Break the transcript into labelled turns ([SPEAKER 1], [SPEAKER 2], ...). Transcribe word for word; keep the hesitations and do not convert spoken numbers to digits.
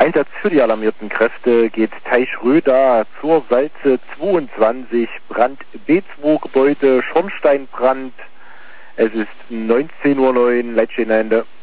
[SPEAKER 1] Einsatz für die alarmierten Kräfte geht Teich Röda zur Salze zweiundzwanzig, Brand B zwei Gebäude, Schornsteinbrand. Es ist neunzehn Uhr neun, Leitstehende.